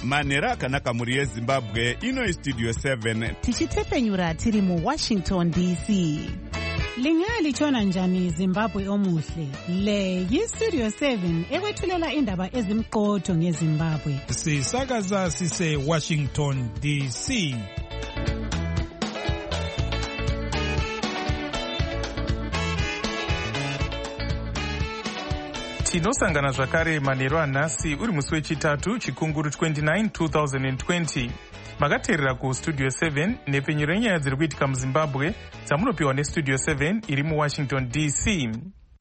manhero akanaka mhuri yezimbabwe. Ino Studio 7 tichitepenyura tiri muWashington DC. Lingalitshona njani Zimbabwe omuhle? Le yiStudio 7 ekwethulela indaba ezimqotho ngeZimbabwe. Sisakaza sise Washington DC. Tinosangana zvakare manhero anhasi uri musi wechitatu chikunguru 29 2020. Makateerera kuStudio 7 nepenyero yenyaya dziri kuitika muZimbabwe dzamunopiwa neStudio 7 iri muWashington DC.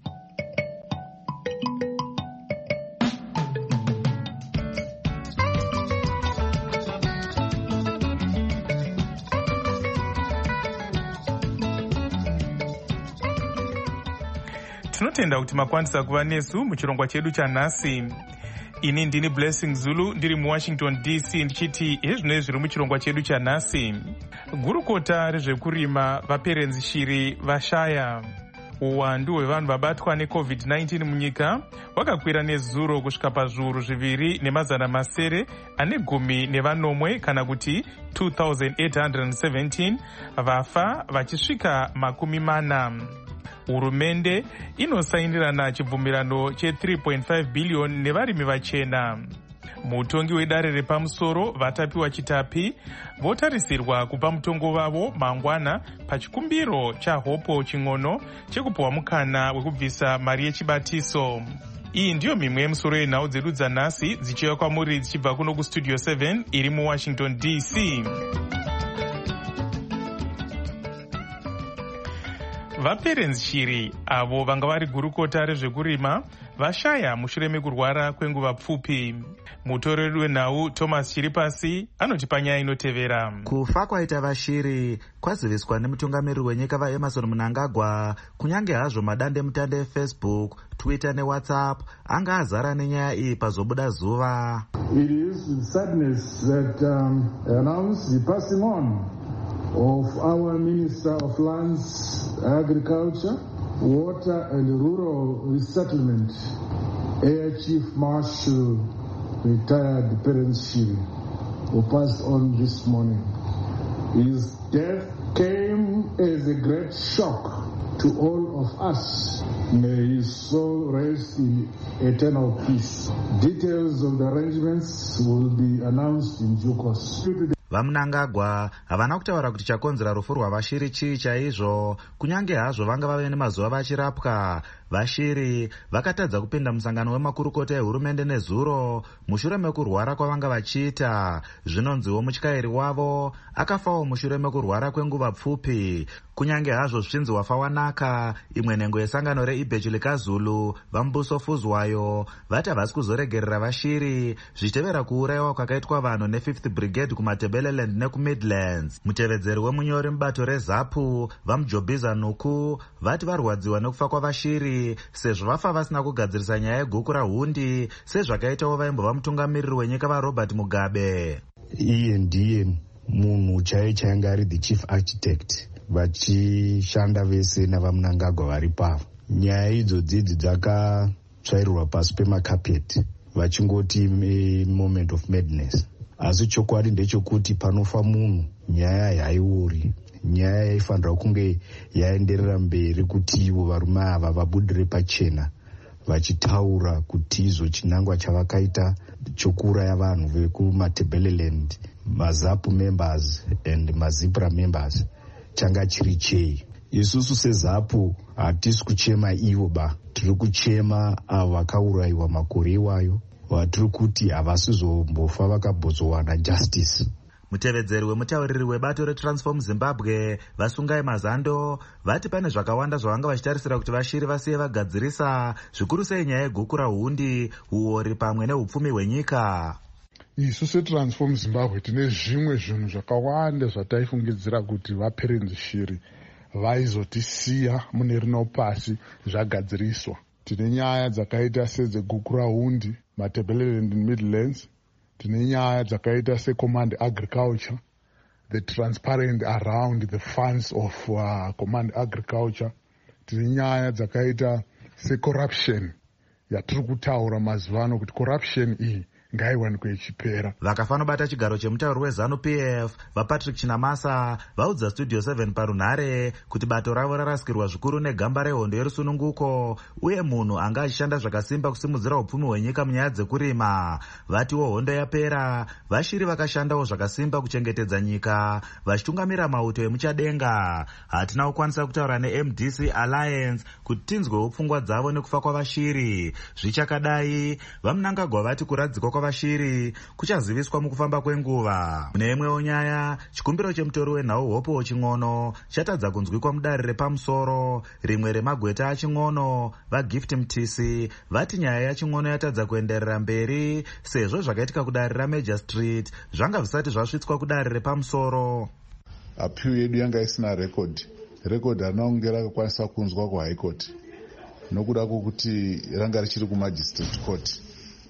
Tinotenda kuti makwanisa kuva nesu muchirongwa chedu chanhasi. Ini ndini Blessing Zulu ndiri muWashington DC ndichiti hezvino zviri muchirongwa chedu chanhasi. Gurukota rezvekurima vaperenzi shiri vashaya. Uwandu hwevanhu vabatwa neCovid-19 munyika hwakakwira nezuro kusvika pazviuru 2,910 kana kuti 2,817 vafa vachisvika 40. Hurumende inosainirana chibvumirano che$3.5 billion nevarimi vachena. Mutongi wedare repamusoro vatapiwa chitapi votarisirwa kupa mutongo wavo mangwana pachikumbiro chaHopo Ching'ono chekupiwa mukana wekubvisa mari yechibatiso. Iyi ndiyo mimwe yemusoro yenhau dzedu dzanhasi dzichiuya kwamuri dzichibva kuno kuStudio 7 iri muWashington DC. Vaperenzi shiri avo vanga vari gurukota rezvekurima vashaya mushure mekurwara kwenguva pfupi. Mutoreri wenhau Thomas Chiripasi anotipa nyaya inotevera. Kufa kwaita vashiri kwaziviswa nemutungamiriri wenyika vaEmerson Mnangagwa, kunyange hazvo madandemutande eFacebook, Twitter neWhatsApp anga azara nenyaya iyi pazobuda zuva. It is with sadness that announce the passing on of our Minister of Lands, Agriculture, Water and Rural Resettlement, Air Chief Marshal, retired Perence Shiri, who passed on this morning. His death came as a great shock to all of us. May his soul rest in eternal peace. Details of the arrangements will be announced in due course. VaMnangagwa havana kutaura kuti chakonzera rufu rwavashiri chii chaizvo, kunyange hazvo vanga vave nemazuva vachirapwa. Vashiri vakatadza kupinda musangano wemakurukota ehurumende nezuro mushure mekurwara kwavanga vachiita. Zvinonziwo mutyairi wavo akafawo mushure mekurwara kwenguva pfupi. Kunyange hazvo zvisvinzi wafa wanaka, imwe nhengo yesangano reIbhechi likaZulu vaMbuso Fuzwayo vati havasi kuzoregerera vashiri zvichitevera kuurayiwa kwakaitwa vanhu ne5th Brigade kuMatebeleland nekuMidlands. Mutevedzeri wemunyori mubato reZAPU vaMujobhiza Nuku vati varwadziwa nekufa kwavashiri sezvo vafa vasina kugadzirisa nyaya yeguku rahundi sezvakaitawo vaimbova mutungamiriri wenyika vaRobert Mugabe. Iye ndiye munhu chainge ari the chief architect vachishanda vese navaMnangagwa vari pavo. Nyaya idzodzi dzakatsvairirwa pasi pemakapeti vachingoti moment of madness. Asi chokwadi ndechekuti panofa munhu nyaya haiuri. Nyaya yaifanira kunge yaenderera mberi kuti ivo varume ava vabudire pachena vachitaura kuti izvo chinangwa chavakaita chokuuraya vanhu vekuMatebeleland, maZAPU members and maZIPRA members changa chiri chei. Isusu seZAPU hatisi kuchema ivo tiri kuchema avo vakaurayiwa makore iwayo, vatiri kuti havasizombofa vakabhozowana justice. Mutevedzeri wemutauriri webato reTransform Zimbabwe Vasungai Mazando vati pane zvakawanda zvavanga vachitarisira kuti vashiri vasiye vagadzirisa, zvikuru sei nyaya yeguku rahundi, uori pamwe neupfumi hwenyika. Isu seTransform Zimbabwe tine zvimwe zvinhu zvakawanda zvataifungidzira kuti vaperenzi shiri vaizotisiya mune rino pasi zvagadziriswa. Tine nyaya dzakaita sedzeguku rahundi, Matebeleland and Midlands. Tine nyaya dzakaita seCommand Agriculture, the transparent around the funds of Command Agriculture. Tine nyaya dzakaita secorruption yatiri kutaura mazuvano kuti corruption iyi ngaiwanikwe ichipera. Vakafa nobata chigaro chemutauri weZANU-PF vaPatrick Chinamasa vaudza Studio 7 parunhare kuti bato ravo rarasikirwa zvikuru negamba rehondo yerusununguko uye munhu anga achishanda zvakasimba kusimudzira upfumi hwenyika munyaya dzekurima. Vatiwo hondo yapera, vashiri vakashandawo zvakasimba kuchengetedza nyika vachitungamira mauto emuchadenga. Hatina kukwanisa kutaura neMDC Alliance kuti tinzwewo pfungwa dzavo nekufa kwavashiri. Zvichakadai, vaMnangagwa vati kuradzikwa kwavashiri kuchaziviswa mukufamba kwenguva. Mune imwewo nyaya, chikumbiro chemutori wenhau Hope Ching'ono chatadza kunzwikwa mudare repamusoro. Rimwe remagweta aChing'ono, vaGift Mtisi, vati nyaya yaChing'ono yatadza kuenderera mberi sezvo zvakaitika kudare raMajor Street zvanga zvisati zvasvitswa kudare repamusoro. Appeal yedu yanga isina record harina kunge rakakwanisa kunzwa kuHigh Court nokuda kwokuti ranga richiri kuMagistrate Court.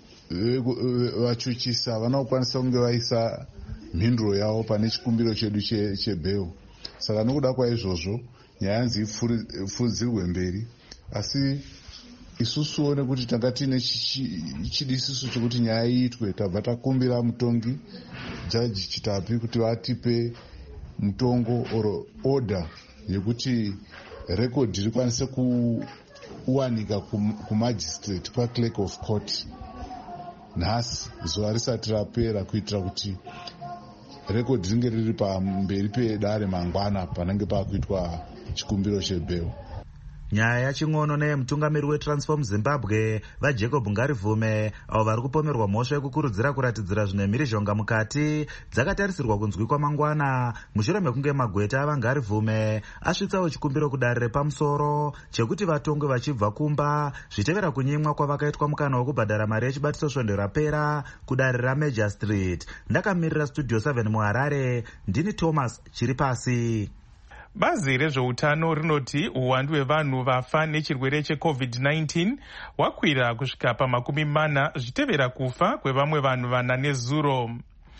Vachuchisa vanokwanisa kunge vaisa mhinduro yavo pane chikumbiro chedu chebail. Saka nokuda kwaizvozvo nyaya yanzi ifudzirwe mberi, asi isusuwo nekuti tanga tiine chidisiso chekuti nyaya iitwe, tabva takumbira mutongi Jaji Chitapi kuti vatipe mutongo or order yekuti record rikwanise kuwanika kumagistrate kwaClerk of Court nhasi zuva risati rapera, kuitira kuti record ringe riri pamberi pedare mangwana panenge pakuitwa chikumbiro chebail. Nyaya yaChing'ono neyemutungamiri weTransform Zimbabwe vaJacob Ngarivume avo vari kupomerwa mhosva yekukurudzira kuratidzira zvine mhirizhonga mukati dzakatarisirwa kunzwikwa mangwana mushure mekunge magweta avaNgarivume asvitsawo chikumbiro kudare repamusoro chekuti vatongwe vachibva kumba zvitevera kunyimwa kwavakaitwa mukana wekubhadhara mari yechibatiso svondo rapera kudare raMajor Street. Ndakamirira Studio 7 muHarare, ndini Thomas Chiripasi. Bazi rezveutano rinoti uwandu hwevanhu vafa nechirwere cheCovid-19 hwakwira kusvika pa40 zvitevera kufa kwevamwe vanhu 4 nezuro.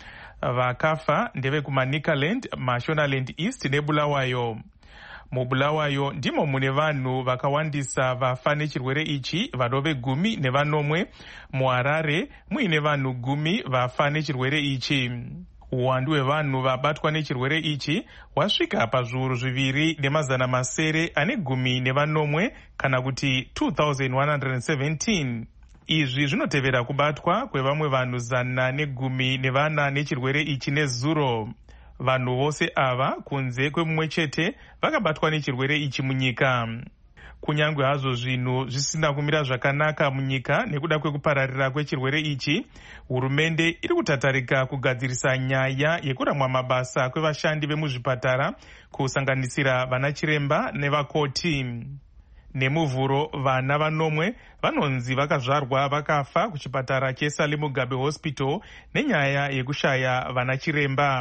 Vakafa ndevekumaNicaland, Mashonaland East neBulawayo. MuBulawayo ndimo mune vanhu vakawandisa vafa nechirwere ichi, vadove 10 muHarare muine vanhu 10 vafa nechirwere ichi. Uwandu hwevanhu vabatwa nechirwere ichi hwasvika pazviuru 2,910 kana kuti 2,117. Izvi zvinotevera kubatwa kwevamwe vanhu 114 nechirwere ichi nezuro. Vanhu vose ava kunze kwemumwe chete vakabatwa nechirwere ichi munyika. Kunyangwe hazvo zvinhu zvisina kumira zvakanaka munyika nekuda kwekupararira kwechirwere ichi, hurumende iri kutatarika kugadzirisa nyaya yekuramwa mabasa kwevashandi vemuzvipatara kusanganisira vanachiremba nevakoti. Nemuvhuro vana 4 vanonzi vakazvarwa vakafa kuchipatara cheSally Mugabe Hospital nenyaya yekushaya vanachiremba.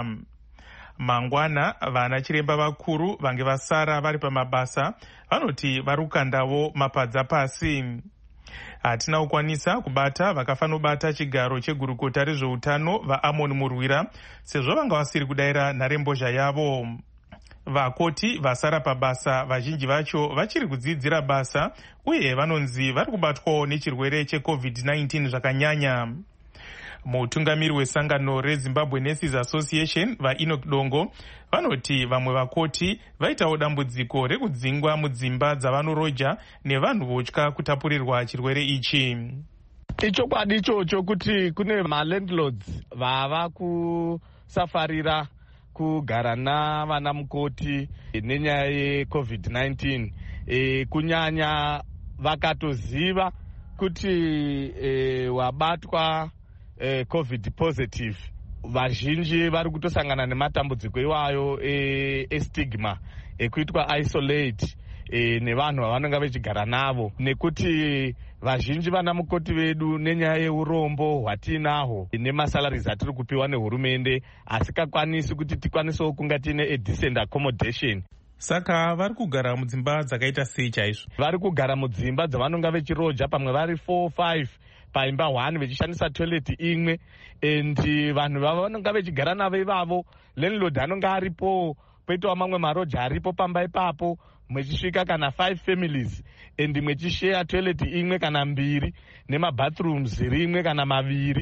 Mangwana vanachiremba vakuru vange vasara vari pamabasa vanoti vari kukandawo mapadza pasi. Hatina kukwanisa kubata vakafanobata chigaro chegurukota rezveutano vaAmon Murwira sezvo vanga vasiri kudayira nharembozha yavo. Vakoti vasara pabasa vazhinji vacho vachiri kudzidzira basa uye vanonzi vari kubatwawo nechirwere cheCovid-19 zvakanyanya. Mutungamiri wesangano reZimbabwe Nurses Association vaEnoch Dongo vanoti vamwe vakoti vaitawo dambudziko rekudzingwa mudzimba dzavanorodya nevanhu votya kutapurirwa chirwere ichi. Ichokwadi ichocho kuti kune malandlords vava kusafarira kugara navana mukoti nenyaya yeCovid-19, kunyanya vakatoziva kuti wabatwa COVID positive. Vazhinji vari kutosangana nematambudziko iwayo estigma ekuitwa isolate nevanhu vavanonga vechigara navo, nekuti vazhinji vana mukoti vedu nenyaya yeurombo hwatinahwo nemasalaries atiri kupiwa nehurumende asikakwanisi kuti tikwanisewo kunga tiine decent accommodation. Saka vari kugara mudzimba dzakaita sei chaizvo? Vari kugara mudzimba dzavanonga vechiroja, pamwe vari 4-5 paimba 1 vechishandisa toilet imwe, and vanhu vavanonga vechigara navo ivavo landlord anonga aripo, poitawo mamwe maroja aripo pamba ipapo, mwechisvika kana 5 families and mwechishare toilet imwe kana 2 nemabathrooms rimwe kana 2,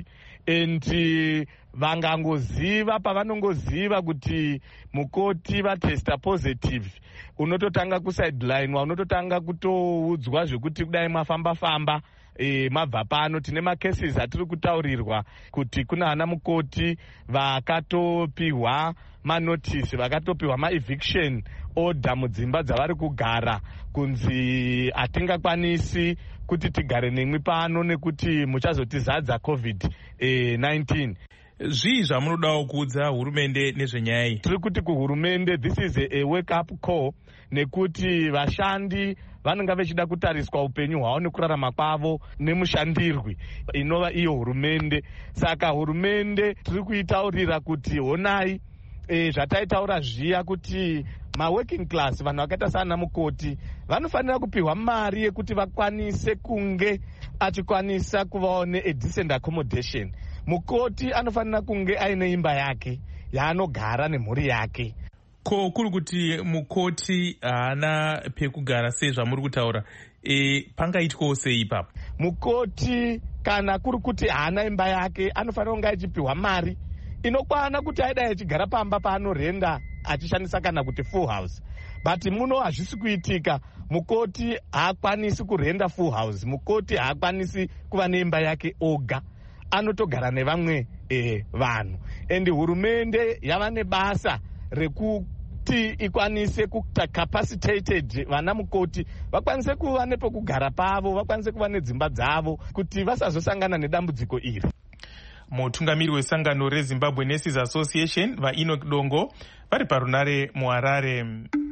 and vangangoziva pavanongoziva kuti mukoti vatesta positive, unototanga kusideline, unototanga kutoudzwa zvekuti kudai mafamba-famba mabva pano. Tine macases atiri kutaurirwa kuti kuna ana mukoti vakatopiwa manotisi, vakatopiwa maeviction order mudzimba dzavari kugara, kunzi hatingakwanisi kuti tigare nemwi pano nekuti muchazotizadza COVID-19. Zvii zvamunodawo kuudza hurumende nezvenyaya iyi? Tiri kuti kuhurumende this is a wake up call, nekuti vashandi vanenge vachida kutariswa upenyu hwavo nekurarama kwavo nemushandirwi inova iyo hurumende. Saka hurumende tiri kuitaurira kuti honai, zvataitaura zviya kuti maworking class, vanhu vakaita sana mukoti, vanofanira kupiwa mari yekuti vakwanise kunge achikwanisa kuvawo ne-decent accommodation. Mukoti anofanira kunge aine imba yake yaanogara nemhuri yake. Ko kuri kuti mukoti haana pekugara sezvamuri kutaura, pangaitwawo sei ipapo? Mukoti kana kuri kuti haana imba yake, anofanira kunge achipiwa mari inokwana kuti aidai achigara pamba paanorenda achishandisa kana kuti full house. But muno hazvisi kuitika. Mukoti haakwanisi kurenda full house, mukoti haakwanisi kuva neimba yake oga, anotogara nevamwe vanhu. And hurumende yava nebasa rekuti ikwanise kuita capacitated vana mukoti vakwanise kuva nepokugara pavo, vakwanise kuva nedzimba dzavo kuti vasazosangana nedambudziko iri. Mutungamiri wesangano reZimbabwe Nurses Association vaEnoch Dongo vari parunare muHarare.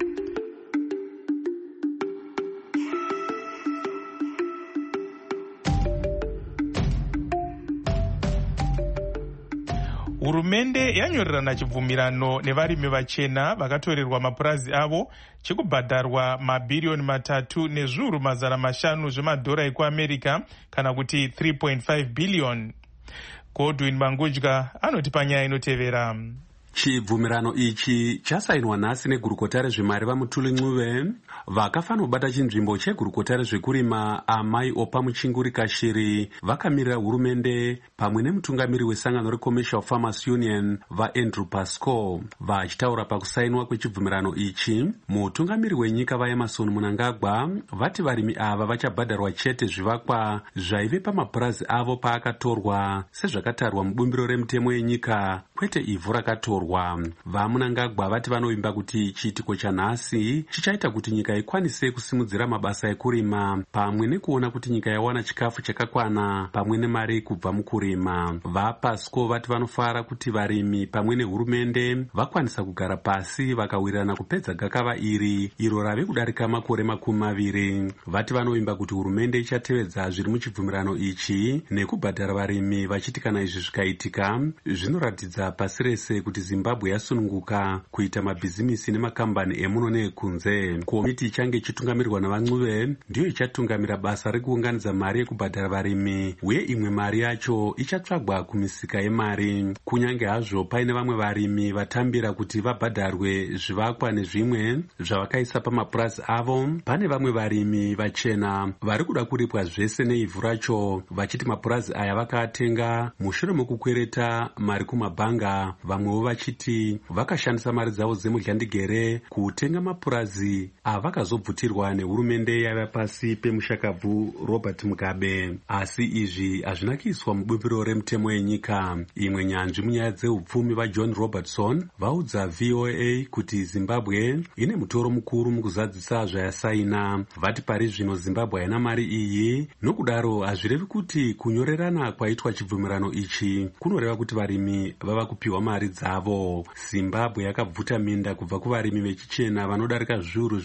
Hurumende yanyorerana chibvumirano nevarimi vachena vakatorerwa mapurazi avo chekubhadharwa mabhiriyoni 3 nezviuru 500 zvemadhora ekuAmerica, kana kuti 3.5 billion. Godwin Mangudya anoti panyaya inotevera. Chibvumirano ichi chasainwa nhasi negurukota rezvemari vaMutuli Ncube vakafanira kubata chinzvimbo chegurukota rezvekurima Amai Opa Muchinguri Kashiri vakamirira hurumende pamwe nemutungamiri wesangano reCommercial Farmers Union vaAndrew Pascoe. Vachitaura pakusainwa kwechibvumirano ichi, mutungamiri wenyika vaEmmerson Mnangagwa vati varimi ava vachabhadharwa chete zvivakwa zvaive pamapurazi avo paakatorwa sezvakatarwa mubumbiro remutemo yenyika, kwete ivhu rakatorwa. VaMnangagwa vati vanovimba kuti chiitiko chanhasi chichaita kuti nyika ikwanise kusimudzira mabasa ekurima pamwe nekuona kuti nyika yawana chikafu chakakwana pamwe nemari kubva mukurima. VaPasco vati vanofara kuti varimi pamwe nehurumende vakwanisa kugara pasi vakawirirana kupedza gakava iro rave kudarika makore 20. Vati vanovimba kuti hurumende ichatevedza zviri muchibvumirano ichi nekubhadhara varimi, vachiti kana izvi zvikaitika zvinoratidza pasi rese kuti Zimbabwe yasununguka kuita mabhizimisi nemakambani emuno neekunze. Komiti ichange ichitungamirirwa navaNcube ndiyo ichatungamira basa rekuunganidza mari yekubhadhara varimi, uye imwe mari yacho ichatsvagwa kumisika yemari. Kunyange hazvo paine vamwe varimi vatambira kuti vabhadharwe zvivakwa nezvimwe zvavakaisa pamapurazi avo, pane vamwe varimi vachena vari kuda kuripwa zvese neivhu racho, vachiti mapurazi aya vakaatenga mushure mokukwereta mari kumabhanga. Vamwewo vachiti vakashandisa mari dzavo dzemudyandigere kutenga mapurazi avakazobvutirwa nehurumende yaiva pasi pemushakabvu Robert Mugabe. Asi izvi hazvina kuiswa mubumbiro remutemo yenyika. Imwe nyanzvi munyaya dzeupfumi vaJohn Robertson vaudza VOA kuti Zimbabwe ine mutoro mukuru mukuzadzisa zvayasaina. Vati pari zvino Zimbabwe haina mari iyi, nokudaro hazvirevi kuti kunyorerana kwaitwa chibvumirano ichi kunoreva kuti varimi vava kupiwa mari dzavo. Zimbabwe yakabvuta minda kubva kuvarimi vechichena vanodarika zviuru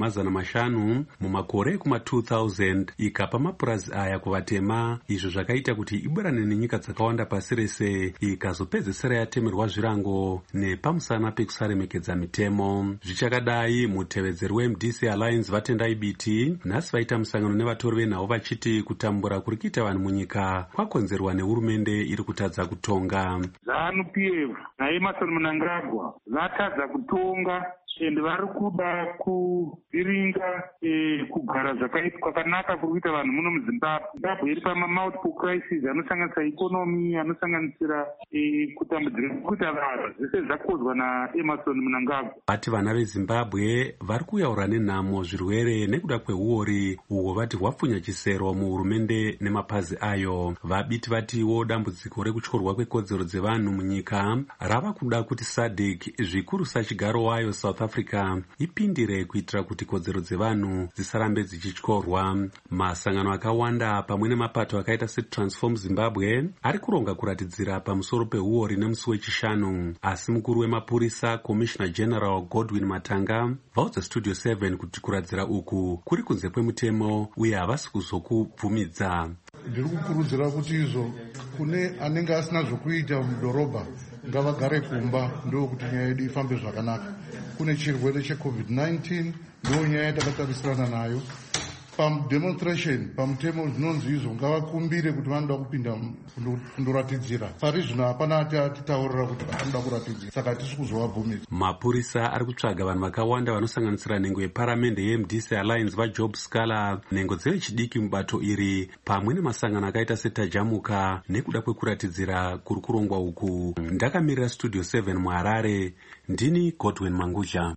4,500 mumakore ekuma2000 ikapa mapurazi aya kuvatema, izvo zvakaita kuti iburane nenyika dzakawanda pasi rese ikazopedzesera yatemerwa zvirango nepamusana pekusaremekedza mitemo. Zvichakadai, mutevedzeri weMDC Alliance vatendai biti nhasi vaita musangano nevatori venhau vachiti kutambura kuri kuita vanhu munyika kwakonzerwa nehurumende iri kutadza kutonga. ZANU-PF naEmmerson Mnangagwa vatadza kutonga and vari kuda kuviringa kugara kwakanaka kuri kuita vanhu muno muzimbabwe. Zimbabwe iri pamamultiple crisis anosanganisira ikonomi, anosanganisira kutambudzika kwekuita vanhu, zvese zvakozwa naEmerson Mnangagwa. Vati vana vezimbabwe vari kuyaura nenhamo zvirwere nekuda kweuori uhwo vati hwapfunya chisero muhurumende nemapazi ayo. Vabiti vatiwo dambudziko rekutyorwa kwekodzero dzevanhu munyika rava kuda kuti SADC zvikuru sachigaro wayo South Africa ipindire kuitira kuti kodzero dzevanhu dzisarambe dzichityorwa. Masangano akawanda pamwe nemapato akaita seTransform Zimbabwe ari kuronga kuratidzira pamusoro peuori nemusi wechishanu, asi mukuru wemapurisa Commissioner General Godwin Matanga vaudza Studio 7 kuti kuradzira uku kuri kunze kwemutemo uye havasi kuzokubvumidza. Ndiri kukurudzira kuti izvo kune anenge asina zvokuita mudhorobha ngavagare kumba, ndokuti nyaya yedu ifambe zvakanaka. Kune chirwere cheCovid-19 ndo nyaya yatakatarisirana nayo. Pamudemonstration pamutemo zvinonzi izvo ngavakumbire kuti vanoda kupinda kundoratidzira. Pari zvino hapana atitaurira kuti vanoda kuratidzira, saka hatisi kuzovabvumidza. Mapurisa ari kutsvaga vanhu vakawanda vanosanganisira nhengo yeparamende yeMDC Alliance vaJob Scala, nhengo dzevechidiki mubato iri pamwe nemasangano akaita seTajamuka nekuda kwekuratidzira kuri kurongwa uku. Ndakamirira Studio 7 muHarare, ndini Godwin Manguja.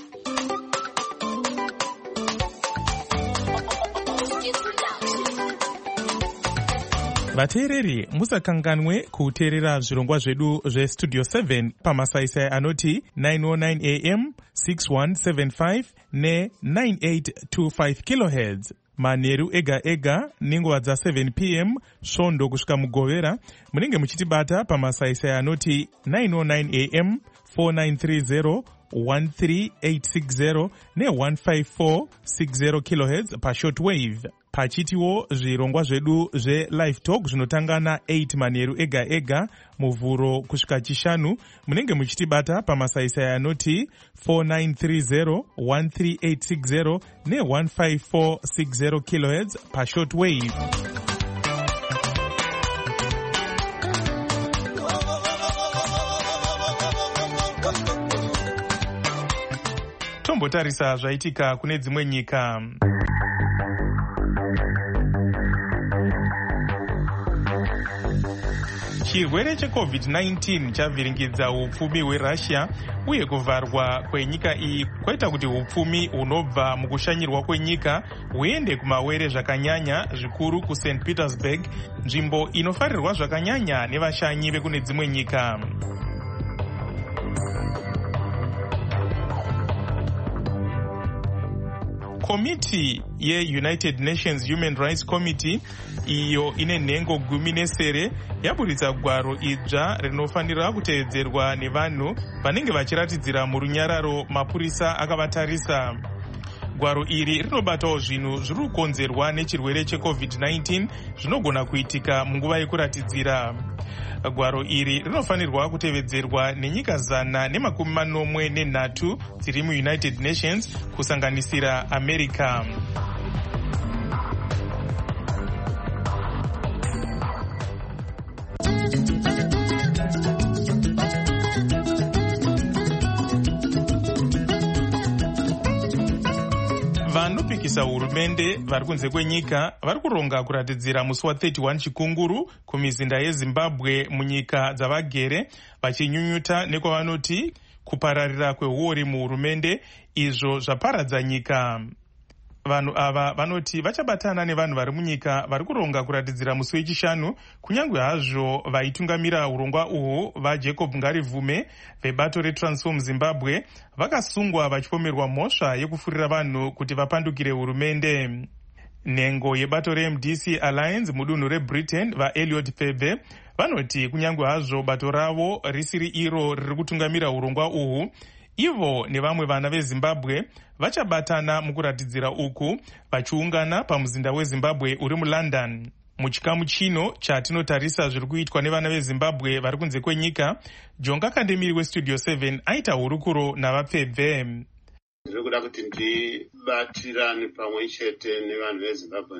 Vateereri, musakanganwe kuteerera zvirongwa zvedu zveStudio 7 pamasaisai anoti 909 AM, 6175 ne9825 kHz. Manheru ega ega nenguva dza7 PM svondo kusvika mugovera munenge muchitibata pamasaisai anoti 909 AM, 4930 13860 ne15460 kHz pashortwave. Pachitiwo zvirongwa zvedu zveLive Talk zvinotanga na8 manheru ega ega muvhuro kusvika chishanu munenge muchitibata pamasaisai anoti 4930 13860 ne15460 kHz pashortwave. Tombotarisa zvaitika kune dzimwe nyika. Chirwere cheCovid-19 chavhiringidza upfumi hweRussia uye kuvharwa kwenyika iyi kwaita kuti upfumi hunobva mukushanyirwa kwenyika huende kumawere zvakanyanya, zvikuru kuSt Petersburg, nzvimbo inofarirwa zvakanyanya nevashanyi vekune dzimwe nyika. Komiti yeUnited Nations Human Rights Committee iyo ine nhengo 10 yaburitsa gwaro idzva rinofanira kuteedzerwa nevanhu vanenge vachiratidzira murunyararo mapurisa akavatarisa. Gwaro iri rinobatawo zvinhu zviri kukonzerwa nechirwere cheCovid-19 zvinogona kuitika munguva yekuratidzira. Gwaro iri rinofanirwa kutevedzerwa nenyika 143 dziri muUnited Nations kusanganisira America. Vanopikisa hurumende vari kunze kwenyika vari kuronga kuratidzira musi wa31 chikunguru kumizinda yeZimbabwe munyika dzavagere, vachinyunyuta nekwavanoti kupararira kweuori muhurumende izvo zvaparadza nyika. Vanhu ava vanoti vachabatana nevanhu vari munyika vari kuronga kuratidzira musi wechishanu, kunyange hazvo vaitungamira urongwa uhwu vaJacob Ngarivume vebato reTransform Zimbabwe vakasungwa vachipomerwa mhosva yekufurira vanhu kuti vapandukire hurumende. Nhengo yebato reMDC Alliance mudunhu reBritain vaEliot Pebe vanoti kunyange hazvo bato ravo risiri iro riri kutungamira urongwa uhwu, ivo nevamwe vana veZimbabwe vachabatana mukuratidzira uku vachiungana pamuzinda weZimbabwe uri muLondon. Muchikamu chino chatinotarisa zviri kuitwa nevana veZimbabwe vari kunze kwenyika, Jonga Kandemiri weStudio 7 aita hurukuro navaPebve. Ndiri kuda kuti ndibatirane pamwe chete nevanhu veZimbabwe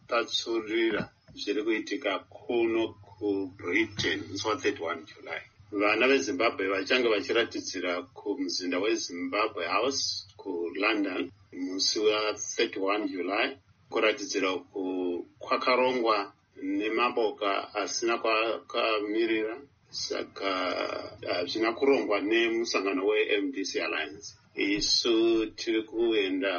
ndichivapatsurira zviri kuitika kuno kuBritain musi wa31 July. vana vezimbabwe vachange vachiratidzira kumuzinda wezimbabwe house kulondon musi wa31 july kuratidzira kwakarongwa nemaboka asina kwakamirira, saka zvina kurongwa nemusangano weMDC Alliance. Isu tiri kuenda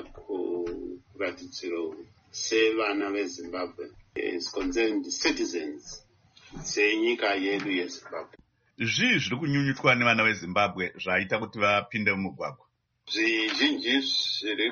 kuratidziro sevana vezimbabwe, concerned citizens senyika yedu yezimbabwe. Zvii zviri kunyunyutwa nevana vezimbabwe zvaita kuti vapinde mumugwagwa? Zvizhinji zviri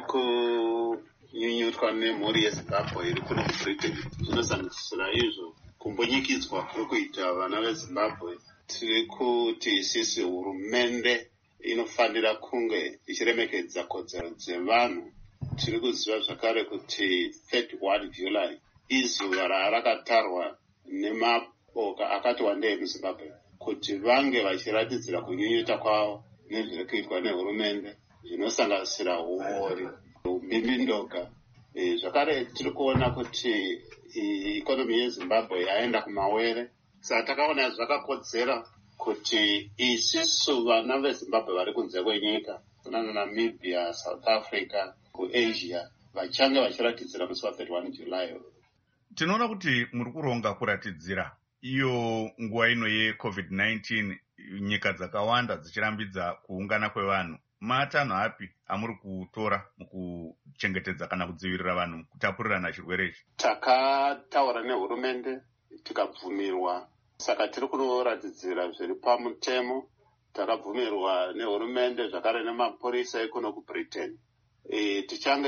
kunyunyutwa nemhuri yezimbabwe iri kuno kubritain zvinosanganisira izvo kumbunyikidzwa kuri kuita vana vezimbabwe. Tiri kuti isisi hurumende inofanira kunge ichiremekedza kodzero dzevanhu. Tiri kuziva zvakare kuti 31 July izuva rakatarwa nemaboka akati wandei muzimbabwe kuti vange vachiratidzira kunyunyuta kwavo nezviri kuitwa nehurumende zvinosanganisira uori, umbimbindoga. Zvakare tiri kuona kuti ikonomi yezimbabwe yaenda kumawere, saka takaona zvakakodzera kuti isisu vana vezimbabwe vari kunze kwenyika kunana Namibia, South Africa, kuAsia vachange vachiratidzira musi wa31 July. Tinoona kuti muri kuronga kuratidzira iyo nguva ino yeCovid-19, nyika dzakawanda dzichirambidza kuungana kwevanhu. Matanho api amuri kutora mukuchengetedza kana kudzivirira vanhu kutapurirana chirwere ichi? Takataura nehurumende tikabvumirwa, saka tiri kuratidzira zviri pamutemo. Takabvumirwa nehurumende zvakare nemapurisa ekuno kuBritain. Tichange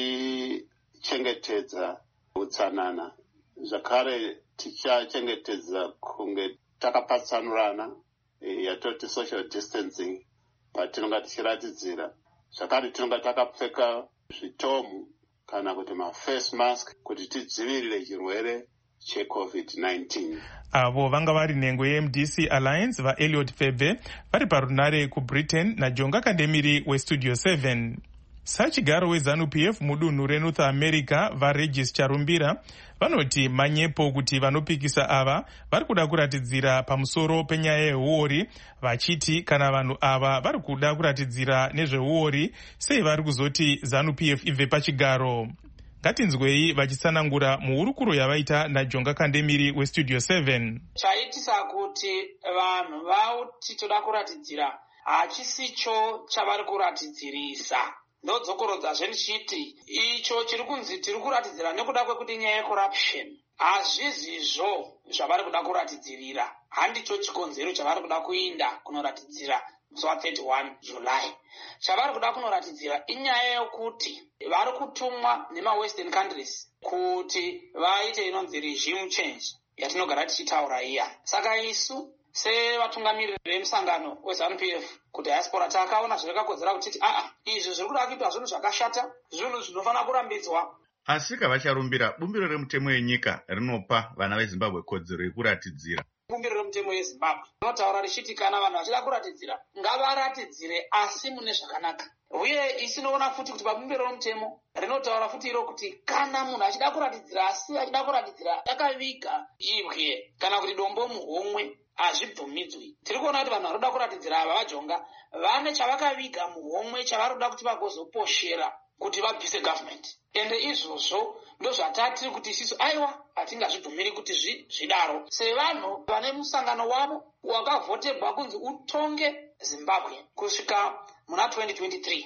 tichichengetedza utsanana, zvakare tichachengetedza kunge takapatsanurana, yatoti social distancing patinonga tichiratidzira. Zvakare tinonga takapfeka zvitomu kana kuti maface mask kuti tidzivirire chirwere cheCovid-19. Avo vanga vari nhengo yeMDC Alliance vaEliot Febe vari parunare kuBritain naJonga Kandemiri weStudio 7. Sachigaro weZANU-PF mudunhu reNorth America vaRegis Charumbira vanoti manyepo kuti vanopikisa ava vari kuda kuratidzira pamusoro penyaya yeuori, vachiti kana vanhu ava vari kuda kuratidzira nezveuori sei vari kuzoti ZANU-PF ibve pachigaro. Ngatinzwei vachitsanangura muhurukuro yavaita naJonga Kandemiri weStudio 7. Chaitisa kuti vanhu vauti toda kuratidzira hachisicho chavari kuratidzirisa. Ndodzokorodzazve ndichiti icho chiri kunzi tiri kuratidzira nekuda kwekuti nyaya yecorruption hazvizizvo zvavari kuda kuratidzirira. Handicho chikonzero chavari kuda kuinda kunoratidzira musi wa31 July. Chavari kuda kunoratidzira inyaya yokuti vari kutumwa nemawestern countries kuti vaite inonzi regime change yatinogara tichitaura iya. Saka isu sevatungamiriri vemusangano weZANU-PF kudiaspora takaona zvakakodzera kuti izvi zviri kuda kuitwa zvinhu zvakashata, zvinhu zvinofanira kurambidzwa. Asi kavacharumbira bumbiro remutemo yenyika rinopa vana veZimbabwe kodzero yekuratidzira. Bumbiro remutemo yeZimbabwe rinotaura richiti kana vanhu vachida kuratidzira ngavaratidzire asi mune zvakanaka. Uye isinoona futi kuti pabumbiro remutemo rinotaura futi iro kuti kana munhu achida kuratidzira asi achida kuratidzira akaviga ibwe kana kuti dombo muhomwe hazvibvumidzwi. Tiri kuona kuti vanhu varikuda kuratidzira ava vaJonga vane chavakaviga muhomwe chavari kuda kuti vagozoposhera kuti vabvise government. Ende izvozvo ndozvatiri kuti isisu aiwa hatingazvibvumiri kuti zvidaro. Sevanhu vane musangano wavo wakavhotebwa kunzi utonge Zimbabwe kusvika muna 2023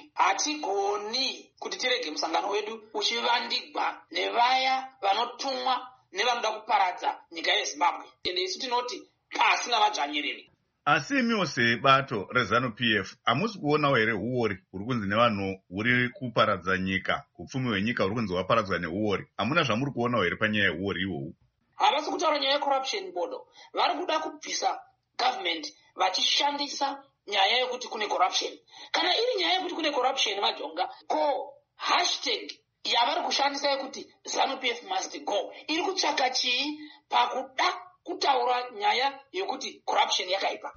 hatigoni kuti tirege musangano wedu uchivandigwa nevaya vanotumwa nevanoda kuparadza nyika yeZimbabwe. Ende isu tinoti pasina vadzvanyiriri. Asi imiwo sebato reZANU-PF hamusi kuonawo here uori huri kunzi nevanhu huri kuparadza nyika, upfumi hwenyika huri kunzi hwaparadzwa neuori? Hamuna zvamuri kuonawo here panyaya yeuori iwohu? Havasi kutaura nyaya yecorruption bodo. Vari kuda kubvisa government vachishandisa nyaya yekuti kune corruption. Kana iri nyaya yekuti kune corruption vaJonga, ko hashtag yavari kushandisa yekuti ZANU-PF must go iri kutsvaka chii pakuda kutaura nyaya yokuti corruption yakaipa?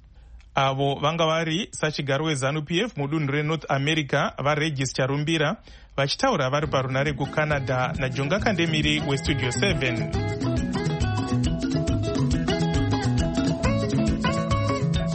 Avo vanga vari sachigaro weZANU-PF mudunhu reNorth America vaRegis Charumbira vachitaura vari parunare kuCanada naJonga Kandemiri weStudio 7.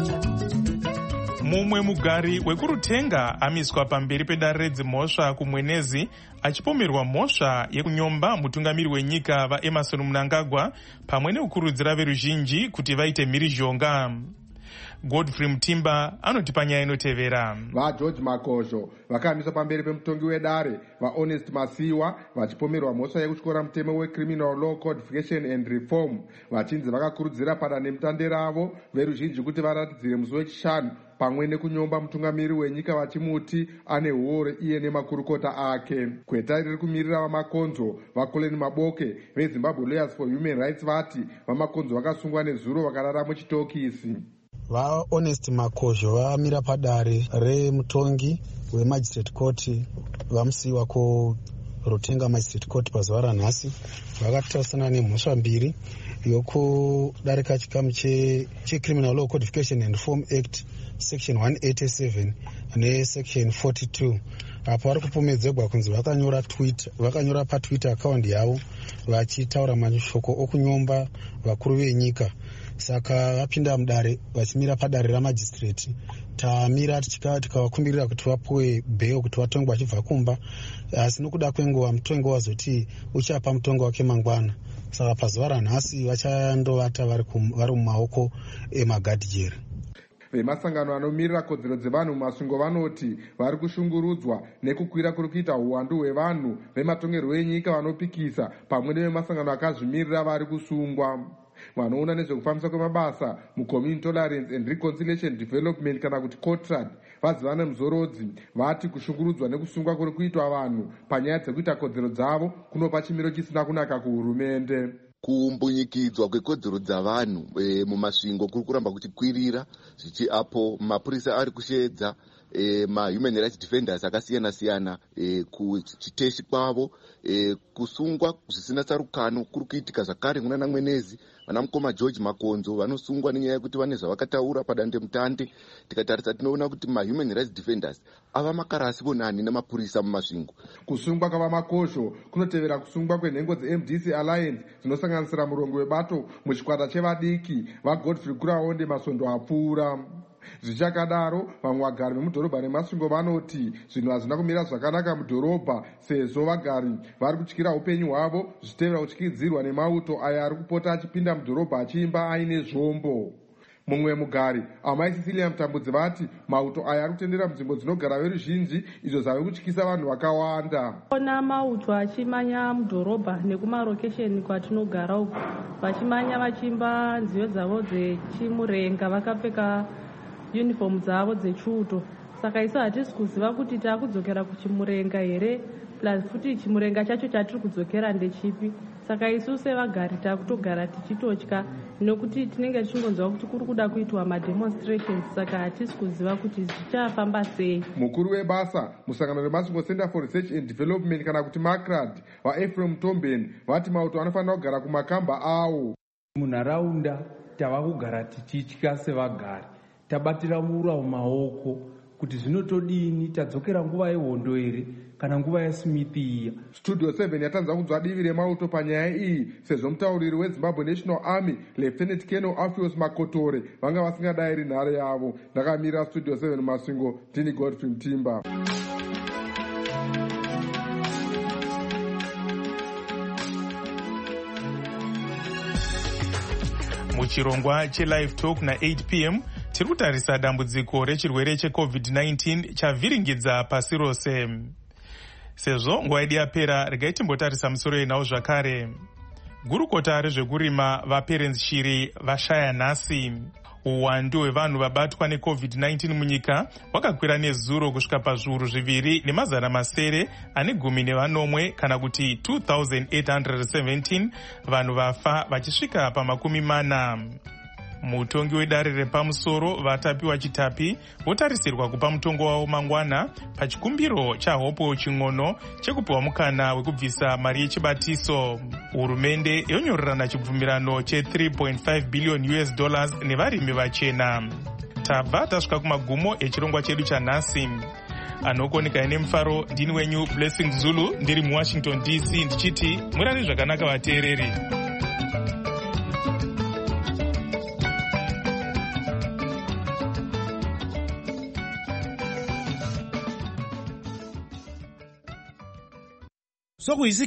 mumwe mugari wekurutenga amiswa pamberi pedare redzimhosva kumwenezi achipomerwa mhosva yekunyomba mutungamiri wenyika vaEmmerson Mnangagwa pamwe nekukurudzira veruzhinji kuti vaite mhirizhonga. Godfrey Mutimba anoti panyaya inotevera. VaGeorge Makosho vakamiswa pamberi pemutongi wedare vaHonest Masiwa vachipomerwa mhosva yekutyora mutemo weCriminal Law Codification and Reform vachinzi vakakurudzira padandemutande ravo veruzhinji kuti varatidzire musi wechishanu pamwe nekunyomba mutungamiri wenyika vachimuti ane huore iye nemakurukota ake. Kweta riri kumirira vamakonzo vaColin Maboke veZimbabwe Lawyers for Human Rights vati vamakonzo vakasungwa nezuro vakarara muchitokisi. VaHonest Makosho vamira padare remutongi weMagistrate Court vamusiwa kuRutenga Magistrate Court pazuva ranhasi. Vakatarisana nemhosva mbiri yokudarika chikamu cheCriminal Law Codification and Reform Act section 187 nesection 42. Apo vari kupomedzerwa kunzi vakanyora paTwitter account yavo vachitaura mashoko okunyomba vakuru venyika. Saka vapinda mudare vachimira padare ramagistrate. Tamira tikavakumbirira kuti vapuwe bheo kuti vatongwe vachibva kumba, asi nokuda kwenguva mutongi wazoti uchapa mutongo wake mangwana. Saka pazuva ranhasi vachandovata vari mumaoko emagadhijeri. Vemasangano anomirira kodzero dzevanhu mumasvingo vanoti vari kushungurudzwa nekukwira kuri kuita uwandu hwevanhu vematongerwo enyika vanopikisa pamwe nevemasangano akazvimirira vari kusungwa. Vanoona nezvekufambisa kwemabasa muCommunity Tolerance and Reconciliation Development kana kuti COTRAD vazivana muzorodzi vati kushungurudzwa nekusungwa kuri kuitwa vanhu panyaya dzekuita kodzero dzavo kunopa chimiro chisina kunaka kuhurumende. Kumbunyikidzwa kwekodzero dzavanhu mumasvingo kuri kuramba kuchikwirira zvichi apo mapurisa ari kusheedza human rights defenders akasiyana siyana kuchiteshi kwavo kusungwa zvisina tsarukano kuri kuitika zvakare kuna Mwenezi vana mukoma George Makonzo vanosungwa nenyaya yekuti vane zvavakataura padandemutande. Tikatarisa tinoona kuti human rights defenders ava makarasi vonani namapurisa mumasvingo. Kusungwa kwavamakosho kunotevera kusungwa kwenhengo dzeMDC Alliance dzinosanganisira murongo webato muchikwata chevadiki vaGodfrey Kuraonde Masondo apfuura. Zvichakadaro vamwe vagari vemudhorobha remasvingo vanoti zvinhu hazvina kumira zvakanaka mudhorobha sezvo vagari vari kutyira upenyu hwavo zvichitevera kutyidzirwa nemauto aya ari kupota achipinda mudhorobha achiimba aine zvombo. Mumwe mugari Amai Cecilia Mutambudzi vati mauto aya ari kutendera munzvimbo dzinogara veruzhinji izvo zvave kutyisa vanhu vakawanda. Ona mauto achimanya mudhorobha nekumarokesheni kwatinogara uko vachimanya vachimba nziyo dzavo dzechimurenga vakapfeka uniform dzavo dzechuto. Saka isu hatisi kuziva kuti taakudzokera kuchimurenga here plus futi chimurenga chacho chatiri kudzokera ndechipi. Saka isu sevagari taakutogara tichitotya nokuti tinenge tichingonzwa kuti kuri kuda kuitwa mademonstrations. Saka hatisi kuziva kuti zvichafamba sei. Mukuru webasa musangano remasvingo Center for Research and Development kana kuti MACRAD vaEphraim Tomben vati mauto anofanira kugara kumakamba awo. Munharaunda tava kugara tichitya sevagari, tabatira mura mumaoko kuti zvinotodini, tadzokera nguva yehondo here kana nguva yaSmith iya. Studio 7 yatanza kunzwa divi remauto panyaya iyi sezvo mutauriri weZimbabwe National Army Lieutenant Colonel Alpheus Makotore vanga vasingadayiri nhare yavo. Ndakamira Studio 7 mumasvingo, ndini Godfrey Mutimba. Muchirongwa cheLive Talk na8 p.m. tiri kutarisa dambudziko rechirwere cheCovid-19 chavhiringidza pasi rose. Sezvo nguva yedu yapera, regai timbotarisa musoro yenhau zvakare. Gurukota rezvekurima vaPerens Shiri vashaya nhasi. Uwandu hwevanhu vabatwa neCovid-19 munyika hwakakwira nezuro kusvika pazviuru 2,910 kana kuti 2,817 vanhu vafa vachisvika pa40. Mutongi wedare repamusoro vatapiwa chitapi votarisirwa kupa mutongo wavo mangwana pachikumbiro chaHopo Ching'ono chekupiwa mukana wekubvisa mari yechibatiso. Hurumende yonyorerana chibvumirano che$3.5 billion nevarimi vachena. Tabva tasvika kumagumo echirongwa chedu chanhasi. Anokoneka ine mufaro, ndini wenyu Blessing Zulu, ndiri muWashington DC ndichiti murare zvakanaka vateereri. sokuyisikhathi